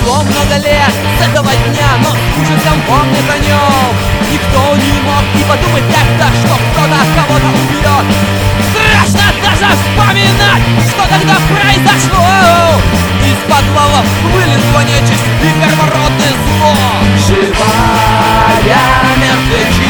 Прошло много лет с этого дня, но с ужасом помнит о нем. Никто не мог и подумать тогда, что кто-то кого-то убьет. Страшно даже вспоминать, что тогда произошло. Из подвалов вылезла нечисть и первородное зло. Живая мертвечина